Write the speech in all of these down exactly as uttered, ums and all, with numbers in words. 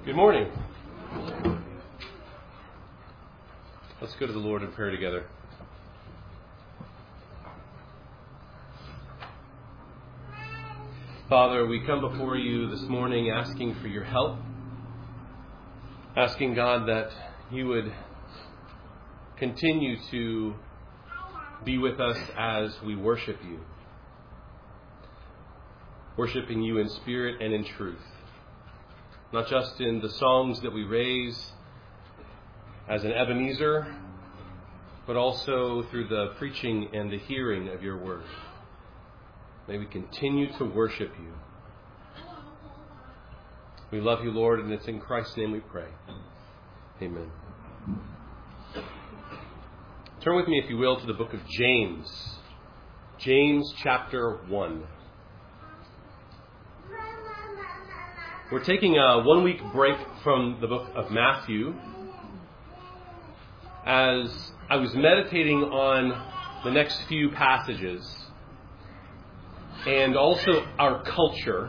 Good morning. Let's go to the Lord in prayer together. Father, we come before you this morning asking for your help, asking God that you would continue to be with us as we worship you, worshiping you in spirit and in truth. Not just in the songs that we raise as an Ebenezer, but also through the preaching and the hearing of your word. May we continue to worship you. We love you, Lord, and it's in Christ's name we pray. Amen. Turn with me, if you will, to the book of James. James chapter one. We're taking a one-week break from the book of Matthew as I was meditating on the next few passages and also our culture.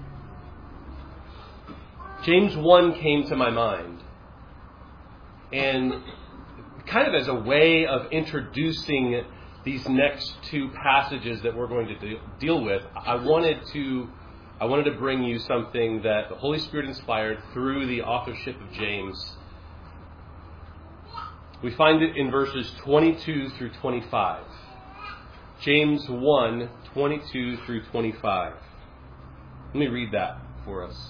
James one came to my mind, and kind of as a way of introducing these next two passages that we're going to de- deal with, I wanted to I wanted to bring you something that the Holy Spirit inspired through the authorship of James. We find it in verses twenty-two through twenty-five. James one, twenty-two through twenty-five. Let me read that for us.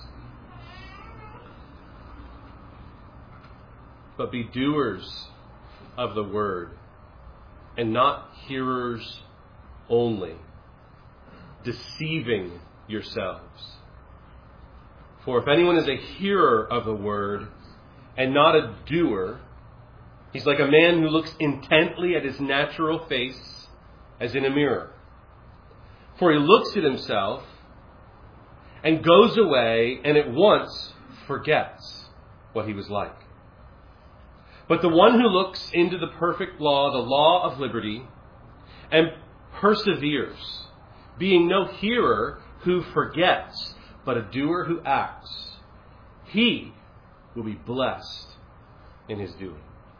But be doers of the word, and not hearers only, deceiving yourselves. For if anyone is a hearer of the word and not a doer, he's like a man who looks intently at his natural face as in a mirror. For he looks at himself and goes away and at once forgets what he was like. But the one who looks into the perfect law, the law of liberty, and perseveres, being no hearer who forgets, but a doer who acts, he will be blessed in his doing.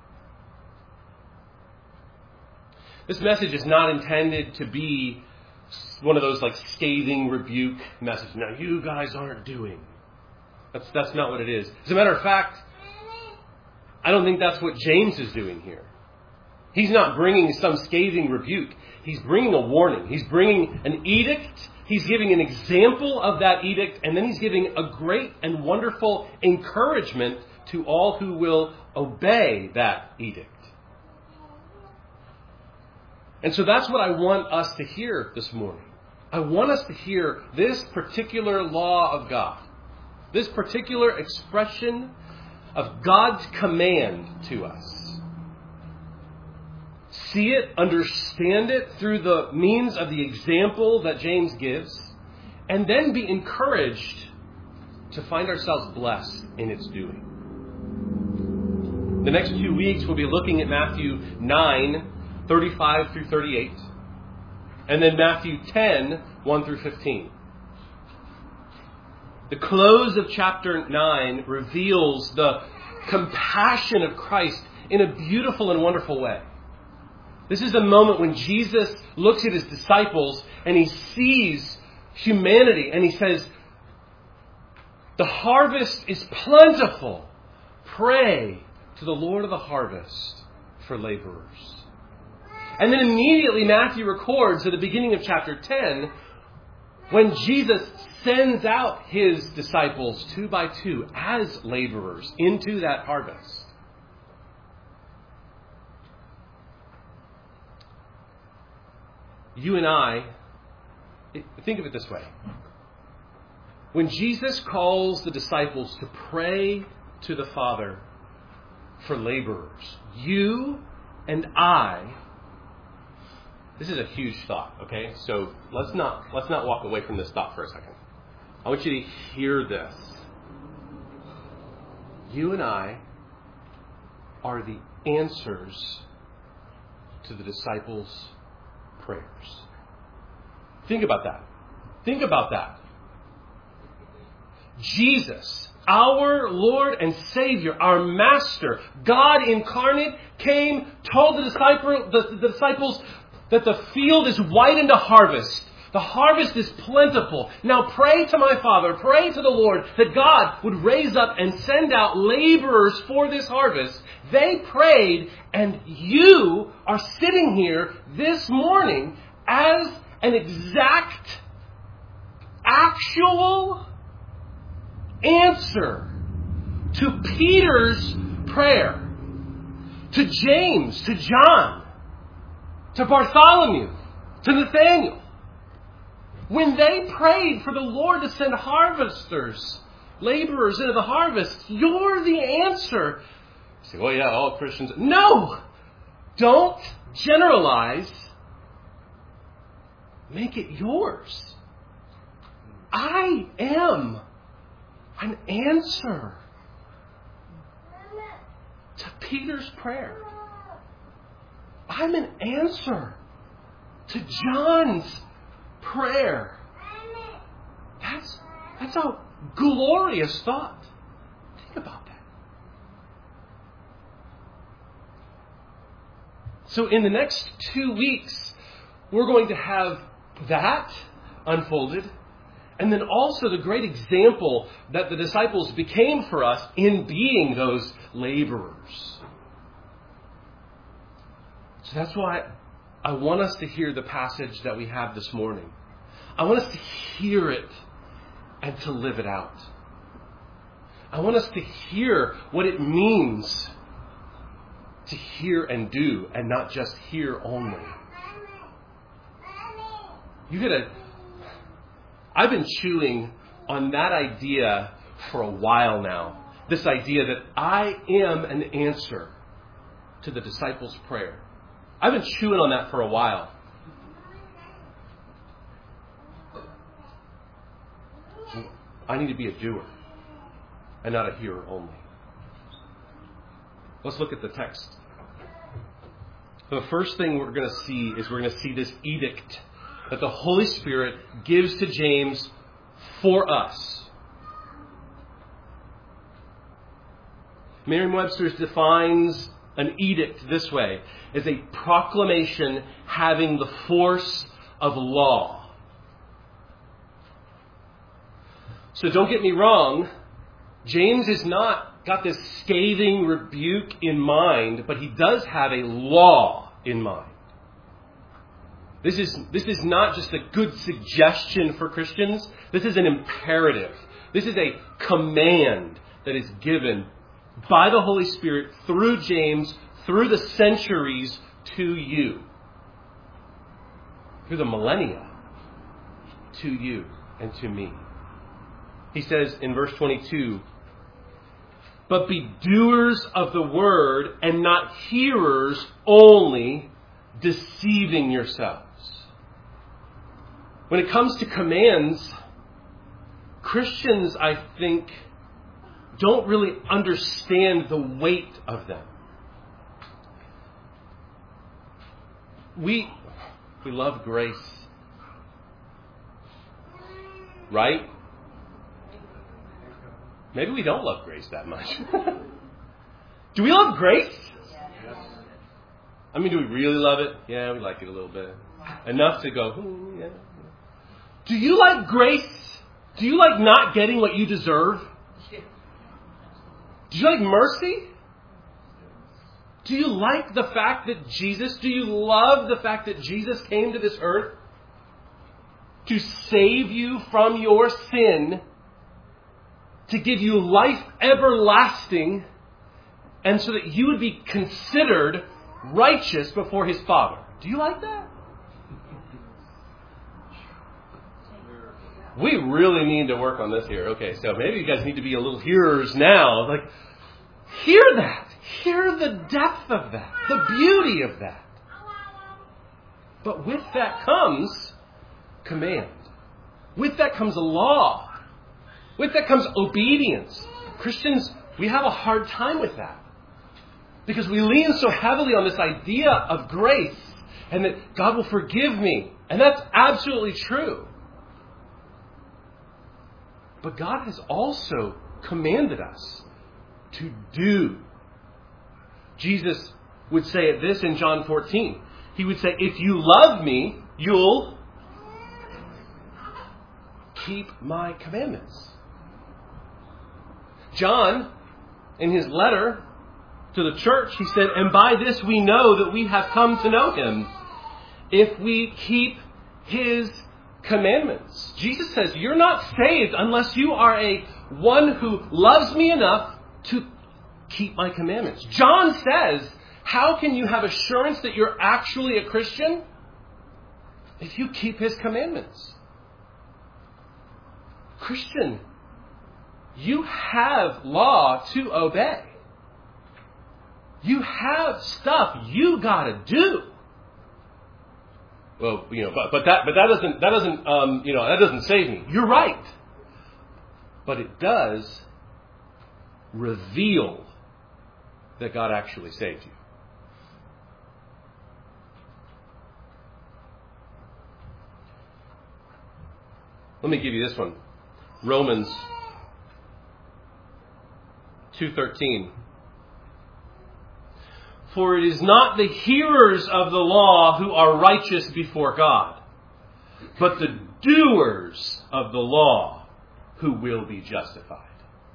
This message is not intended to be one of those like scathing rebuke messages. Now, you guys aren't doing. That's, that's not what it is. As a matter of fact, I don't think that's what James is doing here. He's not bringing some scathing rebuke. He's bringing a warning. He's bringing an edict. He's giving an example of that edict. And then he's giving a great and wonderful encouragement to all who will obey that edict. And so that's what I want us to hear this morning. I want us to hear this particular law of God. This particular expression of God's command to us. See it, understand it through the means of the example that James gives, and then be encouraged to find ourselves blessed in its doing. The next few weeks we'll be looking at Matthew nine, thirty-five through thirty-eight, and then Matthew ten, one through fifteen. The close of chapter nine reveals the compassion of Christ in a beautiful and wonderful way. This is a moment when Jesus looks at his disciples and he sees humanity and he says, the harvest is plentiful. Pray to the Lord of the harvest for laborers. And then immediately Matthew records at the beginning of chapter ten when Jesus sends out his disciples two by two as laborers into that harvest. You and I, think of it this way. When Jesus calls the disciples to pray to the Father for laborers, you and I, this is a huge thought, okay? So let's not let's not walk away from this thought for a second. I want you to hear this. You and I are the answers to the disciples' prayers. Think about that. Think about that. Jesus Our Lord and Savior, our Master, God incarnate, came, told the, disciple, the, the disciples that the field is white unto harvest. The harvest is plentiful. Now pray to my Father, pray to the Lord that God would raise up and send out laborers for this harvest. They prayed, and you are sitting here this morning as an exact, actual answer to Peter's prayer, to James, to John, to Bartholomew, to Nathaniel. When they prayed for the Lord to send harvesters, laborers into the harvest, you're the answer. You say, well, yeah, all Christians. No! Don't generalize. Make it yours. I am an answer to Peter's prayer. I'm an answer to John's prayer. That's, that's a glorious thought. Think about that. So in the next two weeks, we're going to have that unfolded. And then also the great example that the disciples became for us in being those laborers. So that's why I want us to hear the passage that we have this morning. I want us to hear it and to live it out. I want us to hear what it means to hear and do and not just hear only. You gotta... I've been chewing on that idea for a while now. This idea that I am an answer to the disciples' prayer. I've been chewing on that for a while. I need to be a doer and not a hearer only. Let's look at the text. The first thing we're going to see is we're going to see this edict that the Holy Spirit gives to James for us. Merriam-Webster defines an edict this way, as a proclamation having the force of law. So don't get me wrong, James has not got this scathing rebuke in mind, but he does have a law in mind. This is, this is not just a good suggestion for Christians. This is an imperative. This is a command that is given by the Holy Spirit through James, through the centuries to you. Through the millennia to you and to me. He says in verse twenty-two, but be doers of the word and not hearers only, deceiving yourselves. When it comes to commands, Christians, I think, don't really understand the weight of them. We, we love grace. Right? Maybe we don't love grace that much. Do we love grace? Yes. I mean, do we really love it? Yeah, we like it a little bit. Enough to go, hmm, yeah. Do you like grace? Do you like not getting what you deserve? Do you like mercy? Do you like the fact that Jesus, do you love the fact that Jesus came to this earth to save you from your sin, to give you life everlasting, and so that you would be considered righteous before his Father? Do you like that? We really need to work on this here. Okay, so maybe you guys need to be a little hearers now. Like, hear that. Hear the depth of that. The beauty of that. But with that comes command. With that comes a law. With that comes obedience. Christians, we have a hard time with that. Because we lean so heavily on this idea of grace and that God will forgive me. And that's absolutely true. But God has also commanded us to do. Jesus would say it this in John fourteen. He would say, if you love me, you'll keep my commandments. John, in his letter to the church, he said, and by this we know that we have come to know him, if we keep his commandments. Jesus says, you're not saved unless you are a one who loves me enough to keep my commandments. John says, how can you have assurance that you're actually a Christian? If you keep his commandments. Christian, you have law to obey. You have stuff you gotta do. Well, you know, but, but that but that doesn't that doesn't um, you know that doesn't save me. You're right, but it does reveal that God actually saved you. Let me give you this one, Romans two thirteen. For it is not the hearers of the law who are righteous before God, but the doers of the law who will be justified.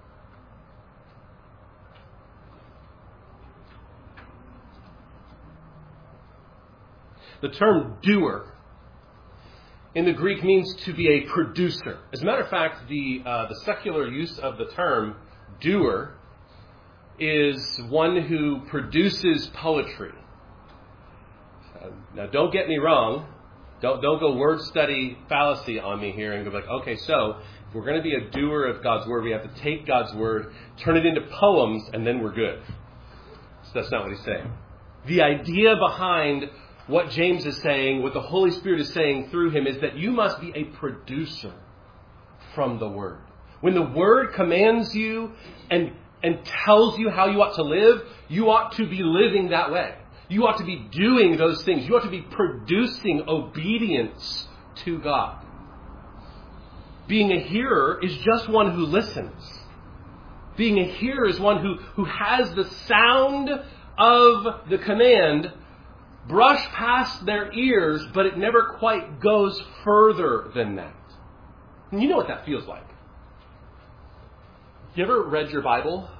The term doer in the Greek means to be a producer. As a matter of fact, the uh, the secular use of the term doer is one who produces poetry. Uh, now, don't get me wrong. Don't don't go word study fallacy on me here and go like, okay, so if we're going to be a doer of God's word, we have to take God's word, turn it into poems, and then we're good. So that's not what he's saying. The idea behind what James is saying, what the Holy Spirit is saying through him, is that you must be a producer from the word. When the word commands you and and tells you how you ought to live, you ought to be living that way. You ought to be doing those things. You ought to be producing obedience to God. Being a hearer is just one who listens. Being a hearer is one who, who has the sound of the command brush past their ears, but it never quite goes further than that. And you know what that feels like. You ever read your Bible?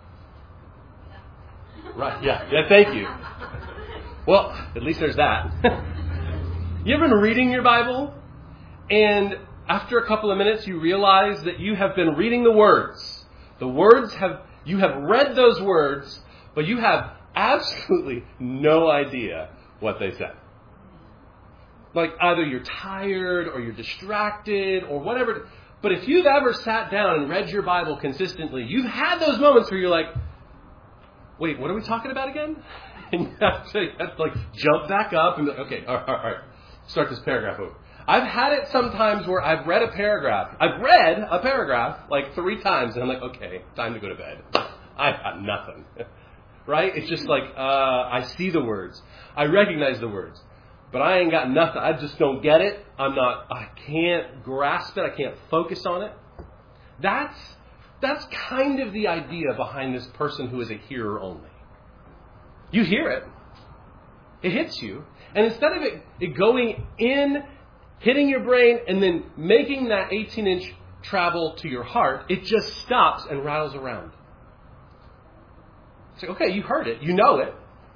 Right, yeah, yeah, thank you. Well, at least there's that. You ever been reading your Bible, and after a couple of minutes you realize that you have been reading the words. The words have, you have read those words, but you have absolutely no idea what they said. Like either you're tired or you're distracted or whatever. But if you've ever sat down and read your Bible consistently, you've had those moments where you're like, wait, what are we talking about again? And you have to, you have to like jump back up and be like, okay, all right, all right, start this paragraph over. I've had it sometimes where I've read a paragraph. I've read a paragraph like three times and I'm like, okay, time to go to bed. I've got nothing. Right? It's just like, uh, I see the words. I recognize the words. But I ain't got nothing. I just don't get it. I'm not, I can't grasp it. I can't focus on it. That's, that's kind of the idea behind this person who is a hearer only. You hear it. It hits you. And instead of it, it going in, hitting your brain, and then making that eighteen inch travel to your heart, it just stops and rattles around. It's like, okay, you heard it. You know it.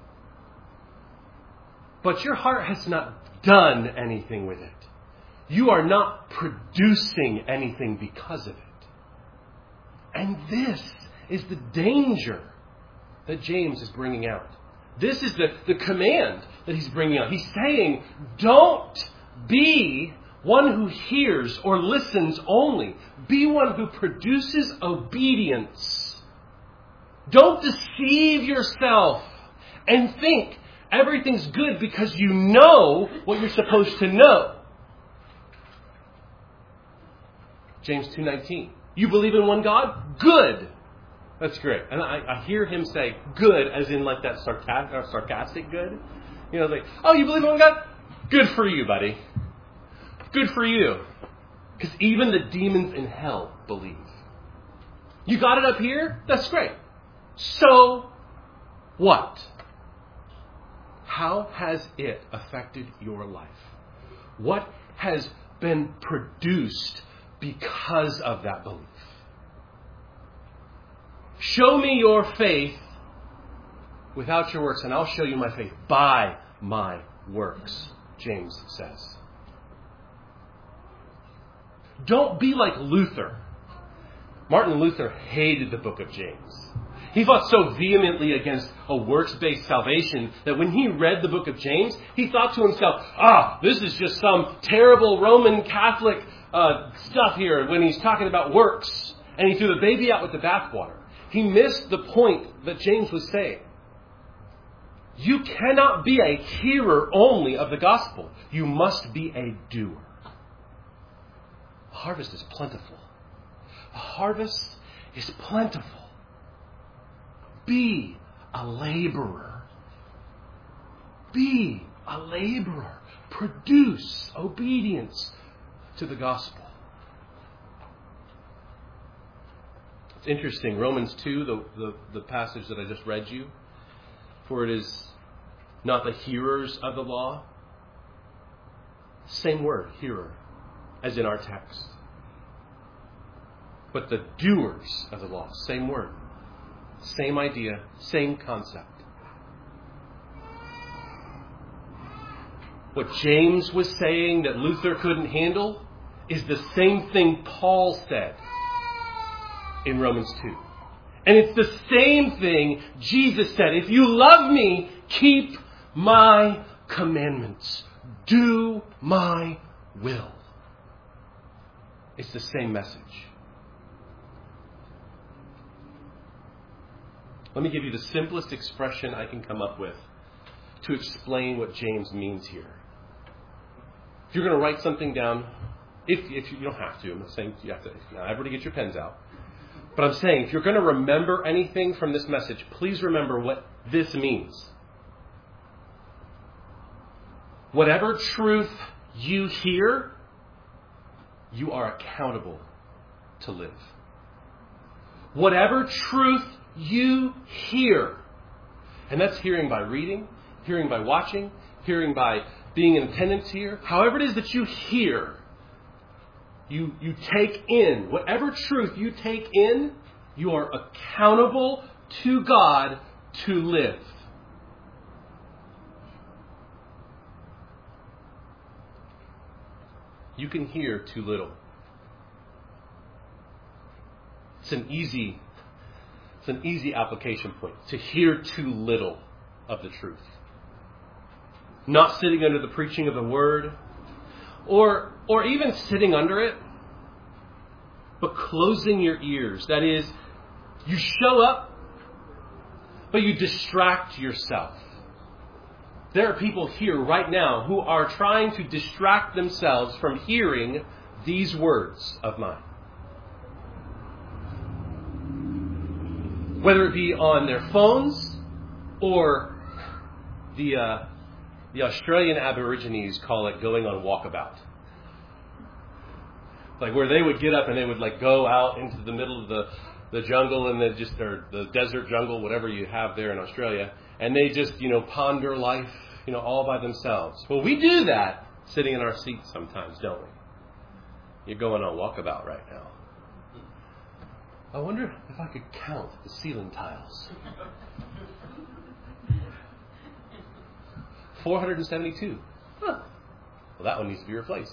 But your heart has not done anything with it. You are not producing anything because of it. And this is the danger that James is bringing out. This is the, the command that he's bringing out. He's saying, don't be one who hears or listens only. Be one who produces obedience. Don't deceive yourself and think everything's good because you know what you're supposed to know. James two nineteen. You believe in one God? Good. That's great. And I, I hear him say good as in like that sarcastic, or sarcastic good. You know, like, oh, you believe in one God? Good for you, buddy. Good for you. Because even the demons in hell believe. You got it up here? That's great. So what? How has it affected your life? What has been produced because of that belief? Show me your faith without your works, and I'll show you my faith by my works, James says. Don't be like Luther. Martin Luther hated the book of James. He fought so vehemently against a works-based salvation that when he read the book of James, he thought to himself, ah, this is just some terrible Roman Catholic uh, stuff here when he's talking about works. And he threw the baby out with the bathwater. He missed the point that James was saying. You cannot be a hearer only of the gospel. You must be a doer. A harvest is plentiful. A harvest is plentiful. Be a laborer. Be a laborer. Produce obedience to the gospel. It's interesting. Romans two, the, the, the passage that I just read you. For it is not the hearers of the law. Same word, hearer, as in our text. But the doers of the law. Same word. Same idea. Same concept. What James was saying that Luther couldn't handle is the same thing Paul said in Romans two. And it's the same thing Jesus said. If you love me, keep my commandments. Do my will. It's the same message. Let me give you the simplest expression I can come up with to explain what James means here. If you're going to write something down, if, if you, you don't have to, I'm not saying you have to, not everybody get your pens out. But I'm saying, if you're going to remember anything from this message, please remember what this means. Whatever truth you hear, you are accountable to live. Whatever truth you hear, and that's hearing by reading, hearing by watching, hearing by being in attendance here, however it is that you hear, You you take in, whatever truth you take in, you are accountable to God to live. You can hear too little. It's an easy, it's an easy application point to hear too little of the truth. Not sitting under the preaching of the word, or or even sitting under it, but closing your ears. That is, you show up, but you distract yourself. There are people here right now who are trying to distract themselves from hearing these words of mine. Whether it be on their phones or the uh, the Australian Aborigines call it going on walkabout. Like where they would get up and they would like go out into the middle of the, the jungle and the just or the desert jungle, whatever you have there in Australia, and they just, you know, ponder life, you know, all by themselves. Well, we do that sitting in our seats sometimes, don't we? You're going on walkabout right now. I wonder if I could count the ceiling tiles. four hundred seventy-two. Huh. Well, that one needs to be replaced.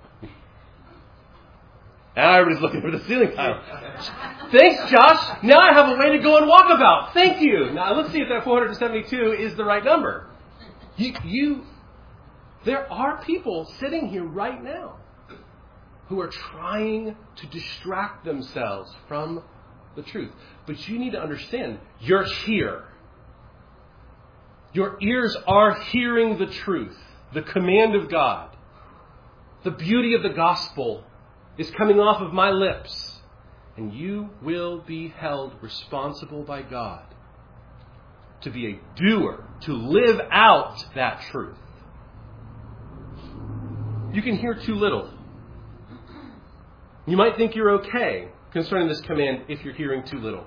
Now everybody's looking for the ceiling tile. Thanks, Josh. Now I have a way to go and walk about. Thank you. Now let's see if that four hundred seventy-two is the right number. You, you, there are people sitting here right now who are trying to distract themselves from the truth. But you need to understand, you're here. Your ears are hearing the truth, the command of God. The beauty of the gospel is coming off of my lips. And you will be held responsible by God to be a doer, to live out that truth. You can hear too little. You might think you're okay concerning this command, if you're hearing too little.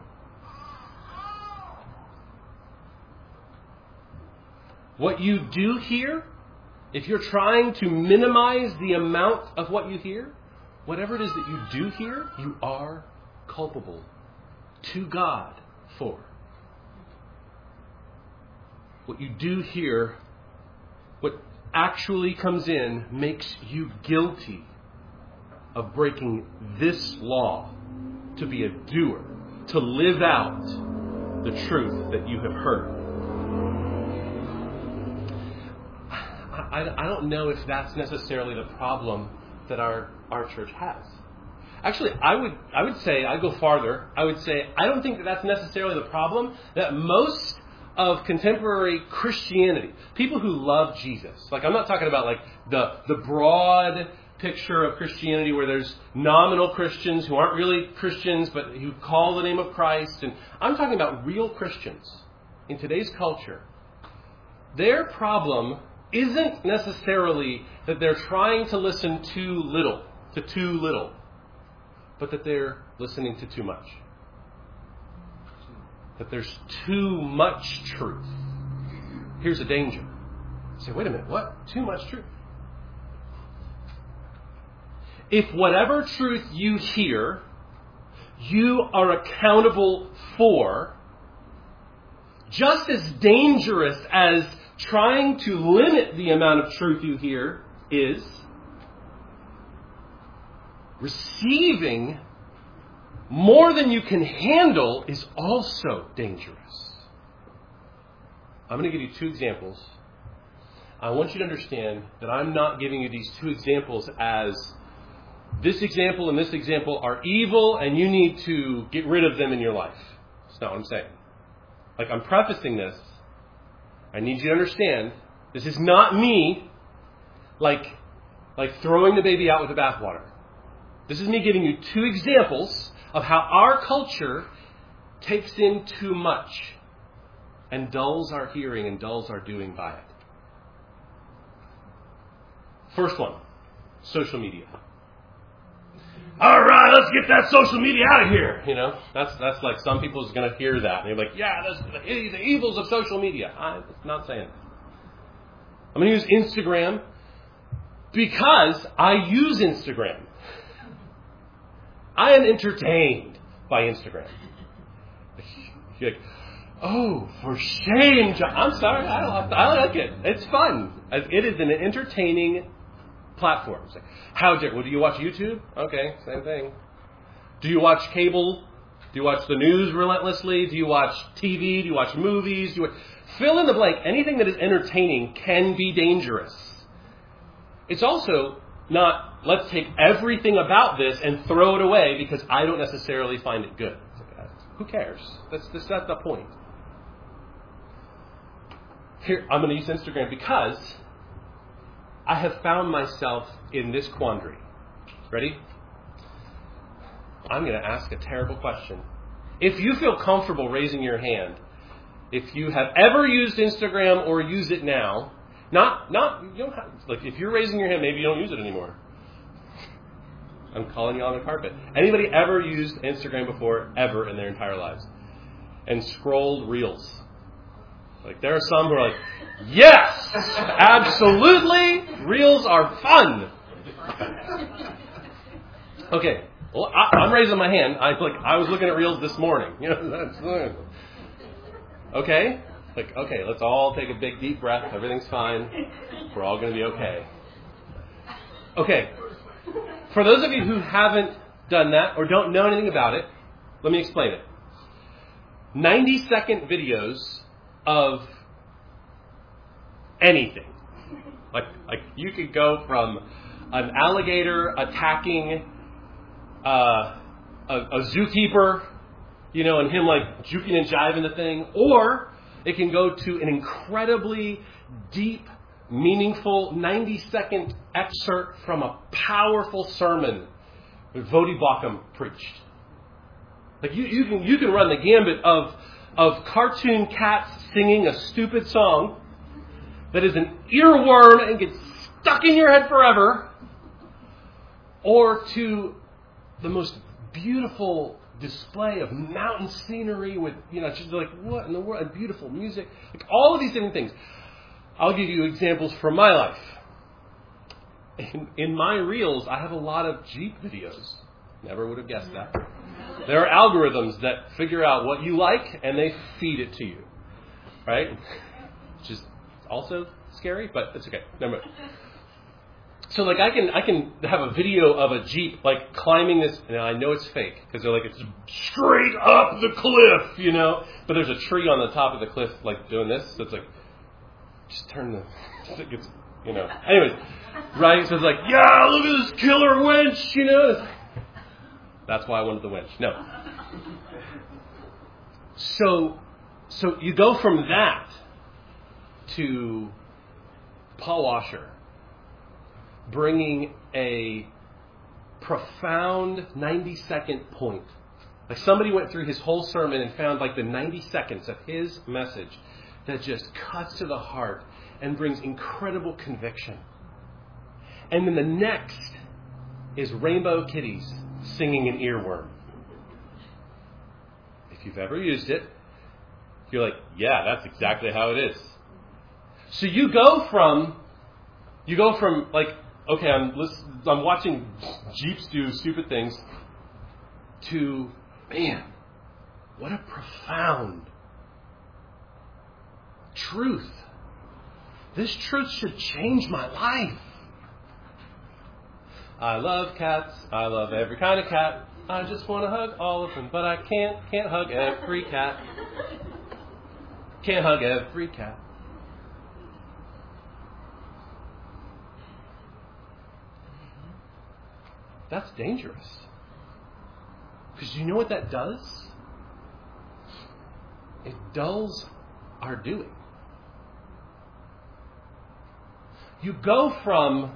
What you do hear, if you're trying to minimize the amount of what you hear, whatever it is that you do hear, you are culpable to God for. What you do hear, what actually comes in, makes you guilty of breaking this law to be a doer, to live out the truth that you have heard. I, I don't know if that's necessarily the problem that our, our church has. Actually, I would I would say, I'd go farther. I would say, I don't think that that's necessarily the problem that most of contemporary Christianity, people who love Jesus, like I'm not talking about like the, the broad picture of Christianity where there's nominal Christians who aren't really Christians but who call the name of Christ. And I'm talking about real Christians in today's culture. Their problem isn't necessarily that they're trying to listen too little, to too little, but that they're listening to too much. That there's too much truth. Here's a danger. You say, wait a minute, what? Too much truth? If whatever truth you hear, you are accountable for, just as dangerous as trying to limit the amount of truth you hear is, receiving more than you can handle is also dangerous. I'm going to give you two examples. I want you to understand that I'm not giving you these two examples as this example and this example are evil and you need to get rid of them in your life. That's not what I'm saying. Like, I'm prefacing this. I need you to understand, this is not me like, like throwing the baby out with the bathwater. This is me giving you two examples of how our culture takes in too much and dulls our hearing and dulls our doing by it. First one, social media. All right, let's get that social media out of here. You know, that's that's like some people's going to hear that. And they're like, yeah, that's the, the evils of social media. I'm not saying that. I'm going to use Instagram because I use Instagram. I am entertained by Instagram. You're like, oh, for shame, John. I'm sorry. I, don't, I like it. It's fun. It is an entertaining platform. Like, how dare? Well, do you watch YouTube? Okay, same thing. Do you watch cable? Do you watch the news relentlessly? Do you watch T V? Do you watch movies? Do you watch... Fill in the blank. Anything that is entertaining can be dangerous. It's also not, let's take everything about this and throw it away because I don't necessarily find it good. Who cares? That's, that's not the point. Here, I'm going to use Instagram because I have found myself in this quandary. Ready? I'm going to ask a terrible question. If you feel comfortable raising your hand, if you have ever used Instagram or use it now, not, not, you don't have, like if you're raising your hand, maybe you don't use it anymore. I'm calling you on the carpet. Anybody ever used Instagram before, ever in their entire lives? And scrolled Reels? Like there are some who are like, yes, absolutely, Reels are fun. Okay, well, I, I'm raising my hand. I like I was looking at Reels this morning. You know, that's okay. Like okay, let's all take a big deep breath. Everything's fine. We're all going to be okay. Okay. For those of you who haven't done that or don't know anything about it, let me explain it. ninety second videos of anything. Like, like you could go from an alligator attacking uh, a, a zookeeper, you know, and him like juking and jiving the thing, or it can go to an incredibly deep, meaningful ninety second excerpt from a powerful sermon that Voddie Baucham preached. Like you, you can you can run the gambit of of cartoon cats singing a stupid song that is an earworm and gets stuck in your head forever, or to the most beautiful display of mountain scenery with, you know, just like, what in the world? And beautiful music. Like all of these different things. I'll give you examples from my life. In, in my reels, I have a lot of Jeep videos. Never would have guessed that. There are algorithms that figure out what you like and they feed it to you. Right? Which is also scary, but it's okay. Never mind. So like I can I can have a video of a Jeep like climbing this, and I know it's fake because they're like it's straight up the cliff, you know. But there's a tree on the top of the cliff like doing this. So it's like just turn the, it gets, you know. Anyways, right? So it's like yeah, look at this killer winch, you know. It's like, that's why I wanted the winch. No. So so you go from that to Paul Washer bringing a profound ninety-second point. Like somebody went through his whole sermon and found like the ninety seconds of his message that just cuts to the heart and brings incredible conviction. And then the next is Rainbow Kitties singing an earworm. If you've ever used it, you're like, yeah, that's exactly how it is. So you go from, you go from like, okay, I'm listen, I'm watching Jeeps do stupid things, to, man, what a profound truth. This truth should change my life. I love cats. I love every kind of cat. I just want to hug all of them, but I can't, can't hug every cat. Can't hug every cat. That's dangerous. Because you know what that does? It dulls our doing. You go from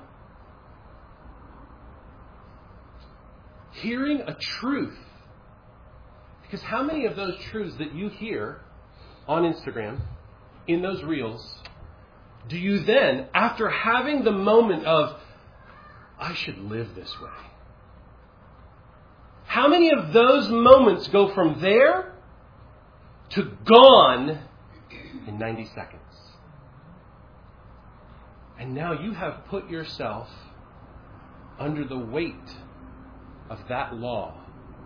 hearing a truth. Because how many of those truths that you hear on Instagram, in those reels, do you then, after having the moment of, I should live this way, how many of those moments go from there to gone in ninety seconds? And now you have put yourself under the weight of that law.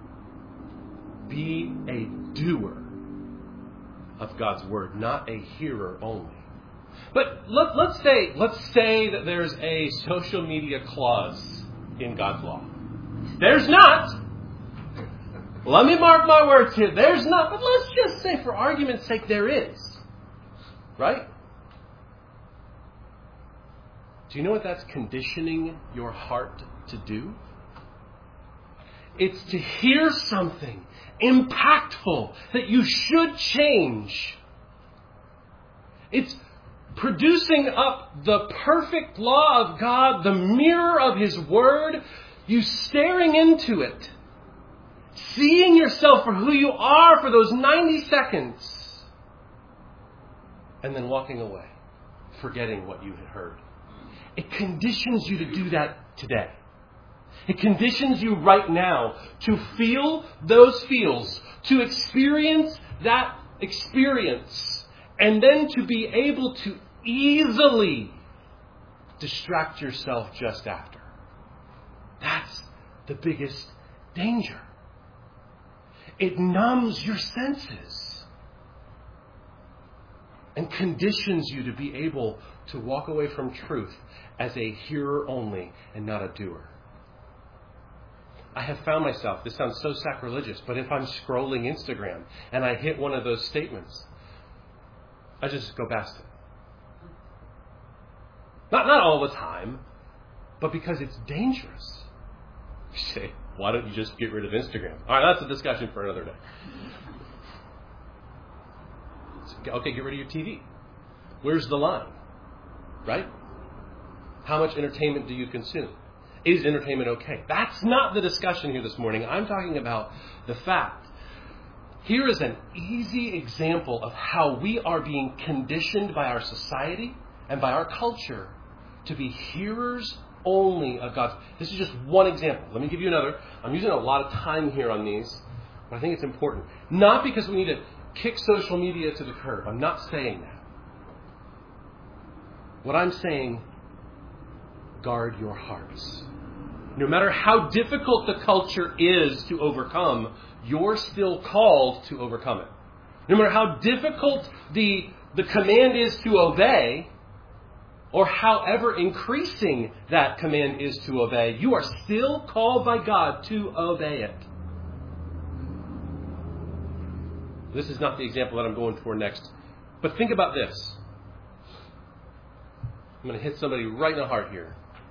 Be a doer of God's word, not a hearer only. But let, let's say let's say that there's a social media clause in God's law. There's not. Let me mark my words here. There's not. But let's just say, for argument's sake, there is. Right? Do you know what that's conditioning your heart to do? It's to hear something impactful that you should change. It's producing up the perfect law of God, the mirror of His Word, you staring into it, seeing yourself for who you are for those ninety seconds, and then walking away, forgetting what you had heard. It conditions you to do that today. It conditions you right now to feel those feels, to experience that experience, and then to be able to easily distract yourself just after. That's the biggest danger. It numbs your senses and conditions you to be able to walk away from truth as a hearer only and not a doer. I have found myself, this sounds so sacrilegious, but if I'm scrolling Instagram and I hit one of those statements, I just go past it. Not, not all the time, but because it's dangerous. You say, why don't you just get rid of Instagram? All right, that's a discussion for another day. Okay, get rid of your T V. Where's the line? Right? How much entertainment do you consume? Is entertainment okay? That's not the discussion here this morning. I'm talking about the fact. Here is an easy example of how we are being conditioned by our society and by our culture to be hearers only of God's. This is just one example. Let me give you another. I'm using a lot of time here on these, but I think it's important. Not because we need to kick social media to the curb. I'm not saying that. What I'm saying, guard your hearts. No matter how difficult the culture is to overcome, you're still called to overcome it. No matter how difficult the, the command is to obey, or however increasing that command is to obey, you are still called by God to obey it. This is not the example that I'm going for next. But think about this. I'm going to hit somebody right in the heart here.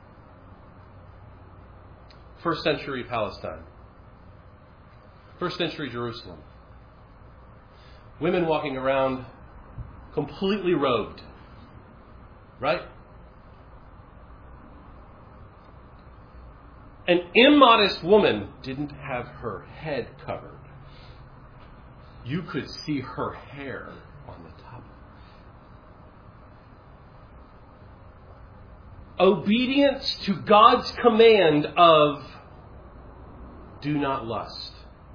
First century Palestine. First century Jerusalem. Women walking around completely robed. Right? An immodest woman didn't have her head covered. You could see her hair on the top. Obedience to God's command of do not lust.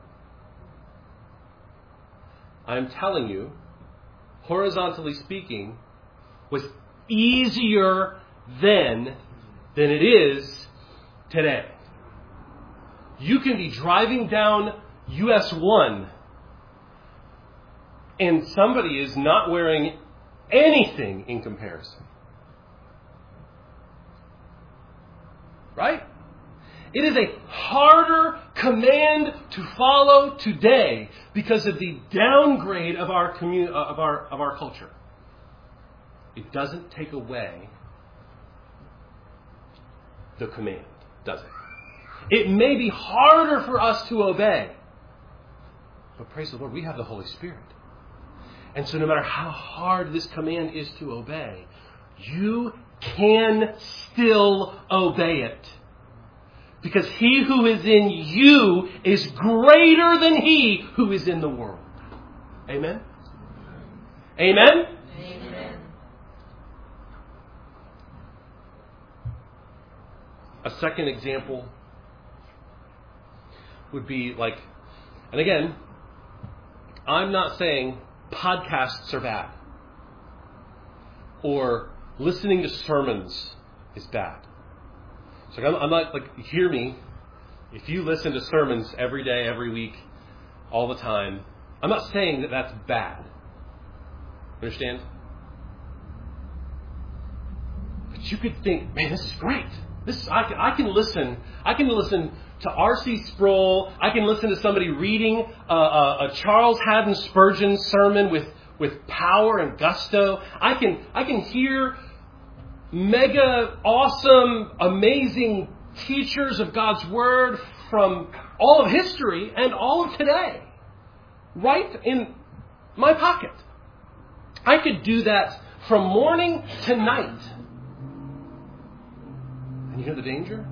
I'm telling you, horizontally speaking, was easier then than it is today. You can be driving down U S one and somebody is not wearing anything in comparison. Right? It is a harder command to follow today because of the downgrade of our commun- of our of our culture. It doesn't take away the command, does it? It may be harder for us to obey, but praise the Lord, we have the Holy Spirit. And so no matter how hard this command is to obey, you can still obey it. Because he who is in you is greater than he who is in the world. Amen? Amen? Amen. A second example would be like, and again, I'm not saying podcasts are bad or listening to sermons is bad. So I'm, I'm not like, hear me. If you listen to sermons every day, every week, all the time, I'm not saying that that's bad. Understand? But you could think, man, this is great. This I can, I can listen. I can listen to R C Sproul. I can listen to somebody reading a, a, a Charles Haddon Spurgeon sermon with, with power and gusto. I can I can hear mega awesome, amazing teachers of God's Word from all of history and all of today, right in my pocket. I could do that from morning to night. And you know the danger?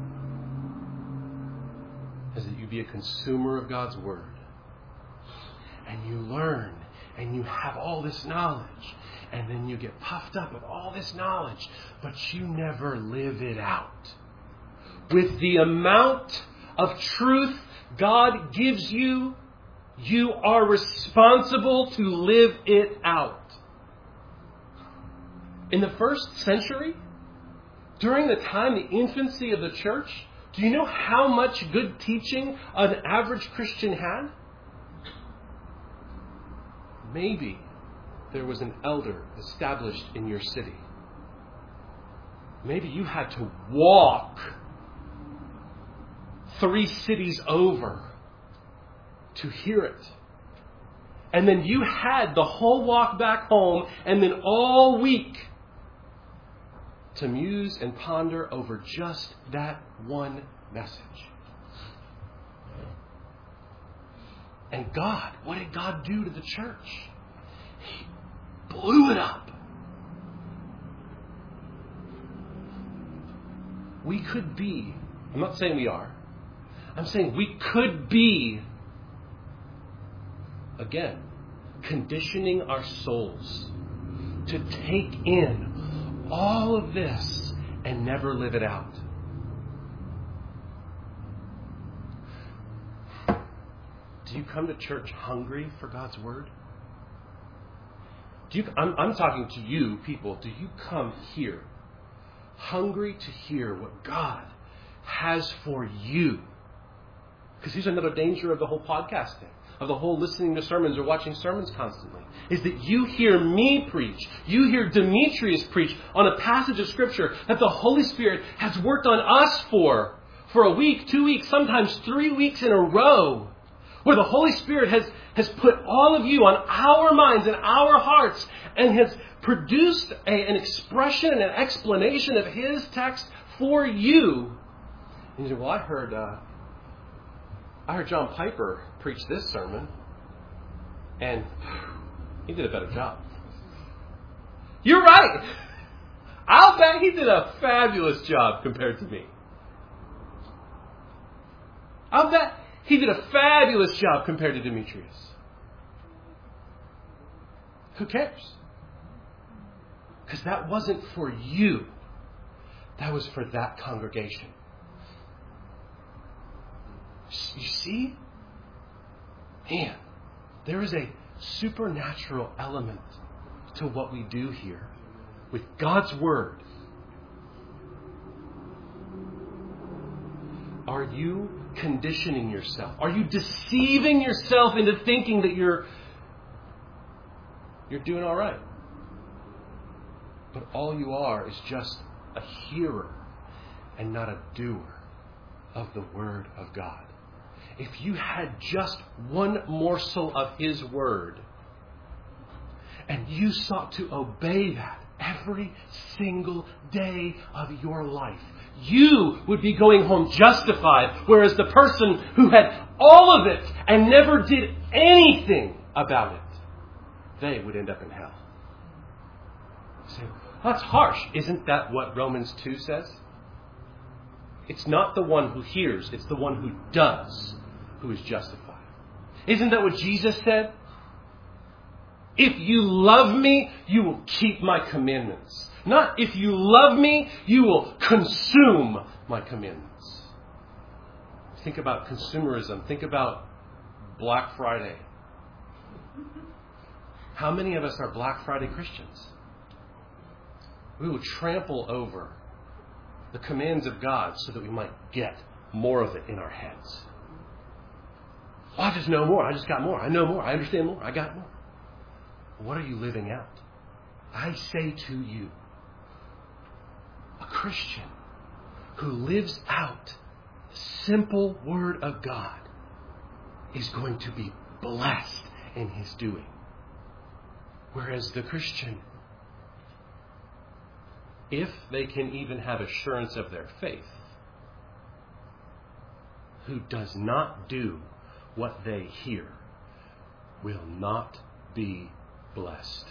Is that you be a consumer of God's Word. And you learn, and you have all this knowledge. And then you get puffed up with all this knowledge, but you never live it out. With the amount of truth God gives you, you are responsible to live it out. In the first century, during the time, the infancy of the church, do you know how much good teaching an average Christian had? Maybe there was an elder established in your city. Maybe you had to walk three cities over to hear it. And then you had the whole walk back home and then all week to muse and ponder over just that one message. And God, what did God do to the church? He blew it up. We could be, I'm not saying we are, I'm saying we could be, again, conditioning our souls to take in all of this and never live it out. you come to church hungry for God's word? Do you, I'm, I'm talking to you, people. Do you come here hungry to hear what God has for you? Because here's another danger of the whole podcasting, of the whole listening to sermons or watching sermons constantly, is that you hear me preach, you hear Demetrius preach on a passage of Scripture that the Holy Spirit has worked on us for, for a week, two weeks, sometimes three weeks in a row, where the Holy Spirit has, has put all of you on our minds and our hearts and has produced a, an expression and an explanation of His text for you. And you say, well, I heard, uh, I heard John Piper preach this sermon, and he did a better job. You're right. I'll bet he did a fabulous job compared to me. I'll bet he did a fabulous job compared to Demetrius. Who cares? Because that wasn't for you. That was for that congregation. You see? Man, there is a supernatural element to what we do here with God's Word. Are you conditioning yourself? Are you deceiving yourself into thinking that you're you're doing all right? But all you are is just a hearer and not a doer of the Word of God. If you had just one morsel of His Word and you sought to obey that every single day of your life, you would be going home justified, whereas the person who had all of it and never did anything about it, they would end up in hell. You say, that's harsh. Isn't that what Romans two says? It's not the one who hears, it's the one who does who is justified. Isn't that what Jesus said? If you love me, you will keep my commandments. Not if you love me, you will consume my commandments. Think about consumerism. Think about Black Friday. How many of us are Black Friday Christians? We will trample over the commands of God so that we might get more of it in our heads. Well, I just know more. I just got more. I know more. I understand more. I got more. What are you living out? I say to you, a Christian who lives out the simple Word of God is going to be blessed in his doing. Whereas the Christian, if they can even have assurance of their faith, who does not do what they hear, will not be blessed.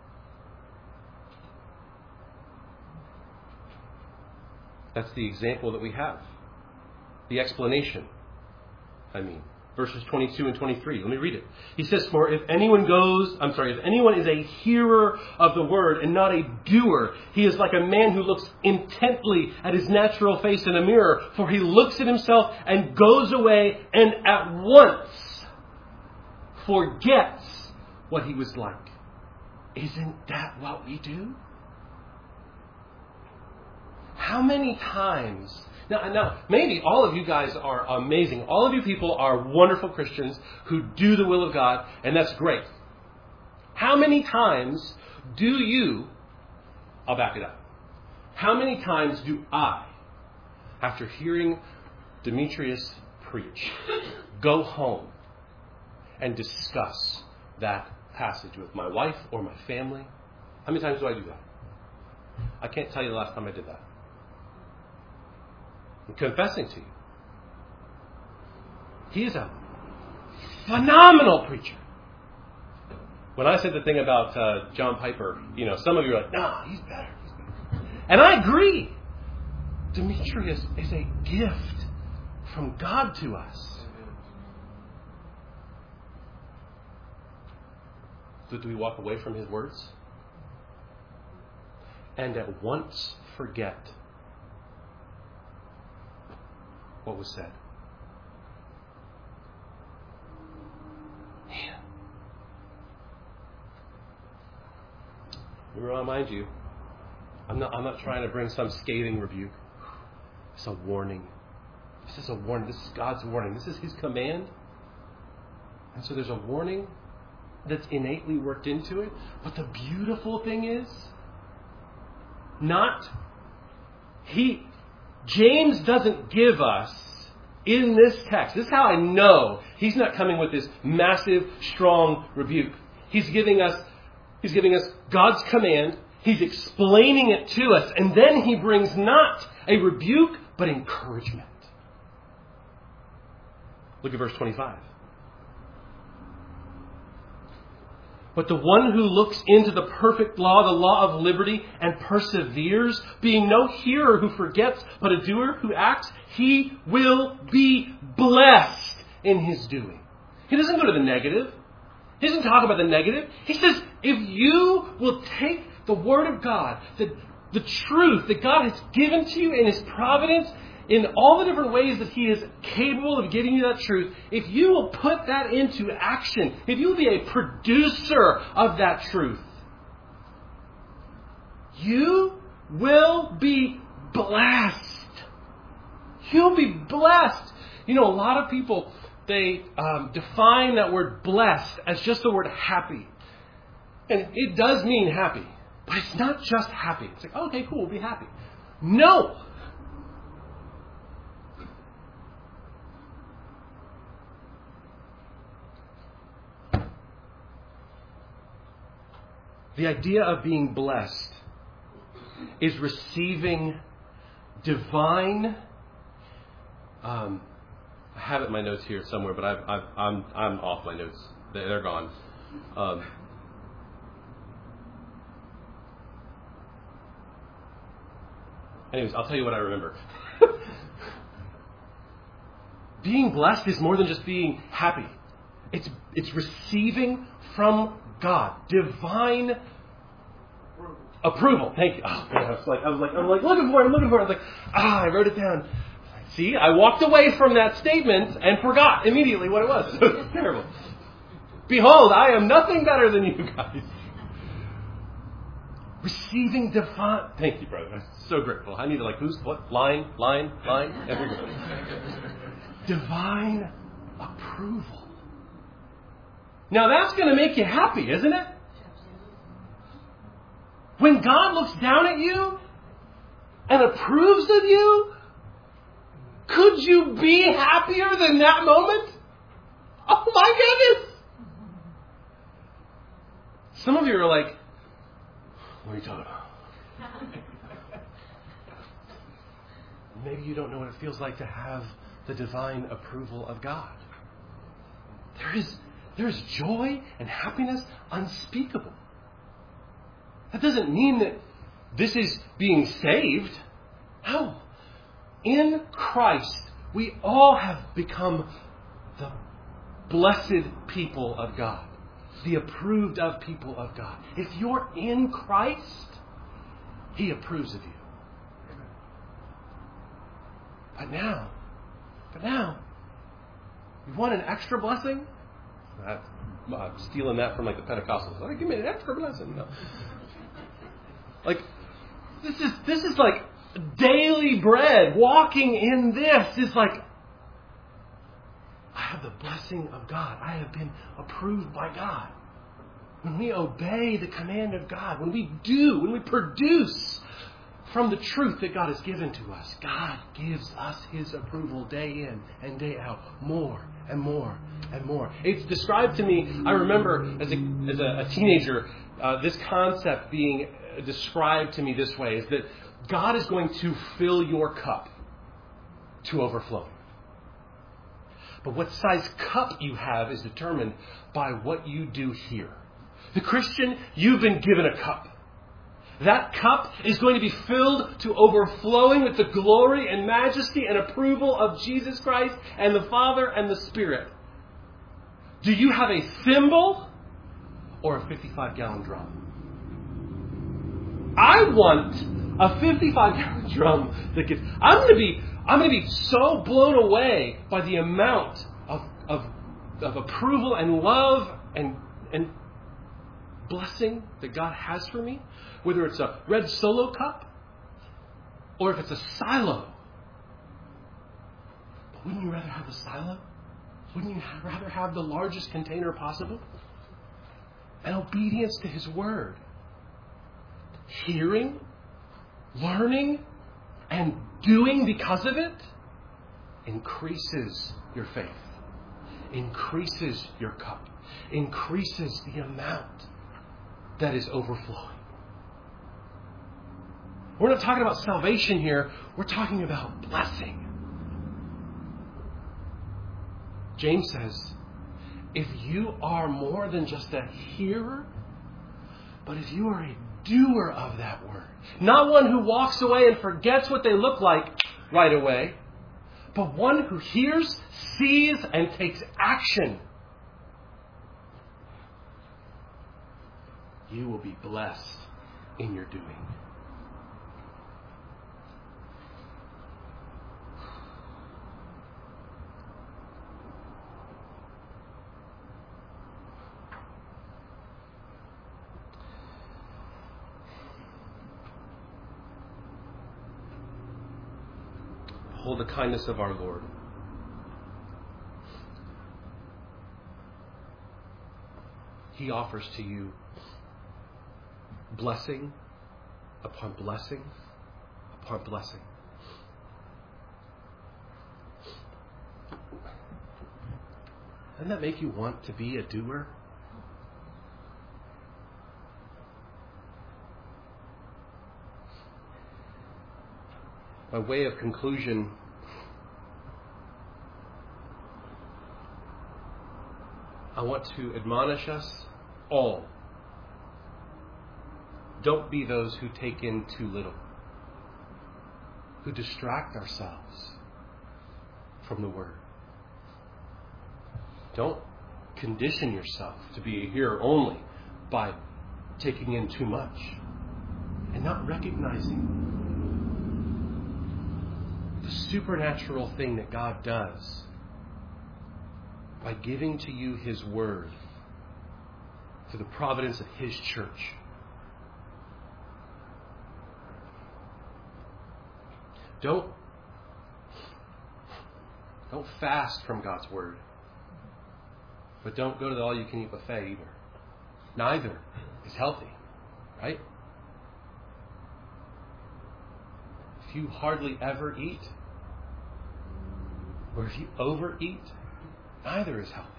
That's the example that we have. The explanation, I mean. Verses twenty-two and twenty-three. Let me read it. He says, for if anyone goes, I'm sorry, if anyone is a hearer of the word and not a doer, he is like a man who looks intently at his natural face in a mirror, for he looks at himself and goes away and at once forgets what he was like. Isn't that what we do? How many times... Now, now, maybe all of you guys are amazing. All of you people are wonderful Christians who do the will of God, and that's great. How many times do you... I'll back it up. How many times do I, after hearing Demetrius preach, go home and discuss that passage with my wife or my family? How many times do I do that? I can't tell you the last time I did that. I'm confessing to you. He is a phenomenal preacher. When I said the thing about uh, John Piper, you know, some of you are like, no, he's better, he's better. And I agree. Demetrius is a gift from God to us. So do we walk away from his words? And at once forget what was said? remind you, I'm not, I'm not trying to bring some scathing rebuke. It's a warning. This is a warning. This is God's warning. This is His command. And so there's a warning that's innately worked into it. But the beautiful thing is, not, he, James doesn't give us, in this text, this is how I know he's not coming with this massive, strong rebuke. He's giving us, he's giving us God's command. He's explaining it to us. And then he brings not a rebuke, but encouragement. Look at verse twenty-five. But the one who looks into the perfect law, the law of liberty, and perseveres, being no hearer who forgets, but a doer who acts, he will be blessed in his doing. He doesn't go to the negative. He doesn't talk about the negative. He says, if you will take the Word of God, the, the truth that God has given to you in His providence, in all the different ways that He is capable of giving you that truth, if you will put that into action, if you will be a producer of that truth, you will be blessed. You'll be blessed. You know, a lot of people, they um, define that word blessed as just the word happy. And it does mean happy. But it's not just happy. It's like, okay, cool, we'll be happy. No! The idea of being blessed is receiving divine. Um, I have it in my notes here somewhere, but I've, I've, I'm I'm off my notes. They're gone. Um, anyways, I'll tell you what I remember. Being blessed is more than just being happy. It's it's receiving from God divine approval. Thank you. Oh, man, I was like, I was like, I'm like looking for it. I'm looking for it. I was like, ah, I wrote it down. See, I walked away from that statement and forgot immediately what it was. So it's terrible. Behold, I am nothing better than you guys. Receiving divine. Thank you, brother. I'm so grateful. I need to like who's what line, line, line. Everybody. Divine approval. Now that's going to make you happy, isn't it? When God looks down at you and approves of you, could you be happier than that moment? Oh my goodness! Some of you are like, what are you talking about? Maybe you don't know what it feels like to have the divine approval of God. There is There is joy and happiness unspeakable. That doesn't mean that this is being saved. No. In Christ, we all have become the blessed people of God. The approved of people of God. If you're in Christ, He approves of you. But now, but now, you want an extra blessing? I'm uh, stealing that from like the Pentecostals. Like, give me an extra blessing. No. Like, this is this is like daily bread. Walking in this is like, I have the blessing of God. I have been approved by God. When we obey the command of God, when we do, when we produce from the truth that God has given to us, God gives us His approval day in and day out, more and more and more. It's described to me, I remember as a, as a, a teenager, uh, this concept being described to me this way, is that God is going to fill your cup to overflowing. But what size cup you have is determined by what you do here. The Christian, you've been given a cup. That cup is going to be filled to overflowing with the glory and majesty and approval of Jesus Christ and the Father and the Spirit. Do you have a thimble or a fifty-five gallon drum? I want a fifty-five gallon drum that gets... I'm going to be I'm going to be so blown away by the amount of, of, of approval and love and, and blessing that God has for me, whether it's a red Solo cup or if it's a silo. But wouldn't you rather have the silo? Wouldn't you rather have the largest container possible? And obedience to His word. Hearing, learning, and doing because of it increases your faith, increases your cup, increases the amount that is overflowing. We're not talking about salvation here. We're talking about blessing. James says, if you are more than just a hearer, but if you are a doer of that word, not one who walks away and forgets what they look like right away, but one who hears, sees, and takes action, you will be blessed in your doing. Behold the kindness of our Lord. He offers to you blessing upon blessing upon blessing. Doesn't that make you want to be a doer? By way of conclusion, I want to admonish us all. Don't be those who take in too little, who distract ourselves from the Word. Don't condition yourself to be a hearer only by taking in too much and not recognizing the supernatural thing that God does by giving to you His Word through the providence of His church. Don't, don't fast from God's Word, but don't go to the all-you-can-eat buffet either. Neither is healthy, right? If you hardly ever eat, or if you overeat, neither is healthy.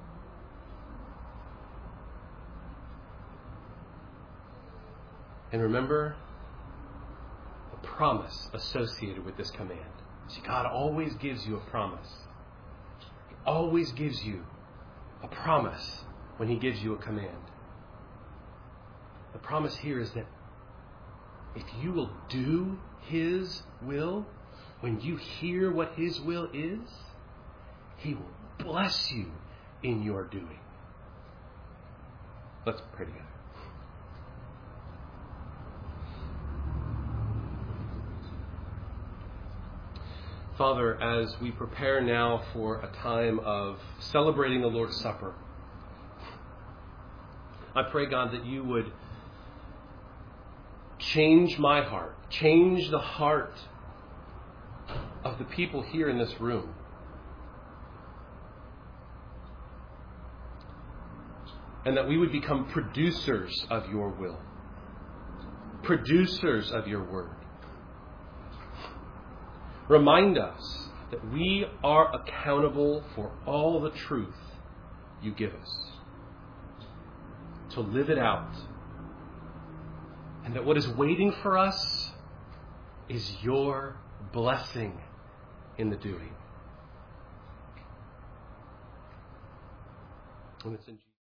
And remember the promise associated with this command. See, God always gives you a promise. He always gives you a promise when He gives you a command. The promise here is that if you will do His will, when you hear what His will is, He will bless you in your doing. Let's pray together. Father, as we prepare now for a time of celebrating the Lord's Supper, I pray, God, that you would change my heart, change the heart of the people here in this room. And that we would become producers of your will, producers of your word. Remind us that we are accountable for all the truth you give us, to live it out. And that what is waiting for us is your blessing in the doing. And it's in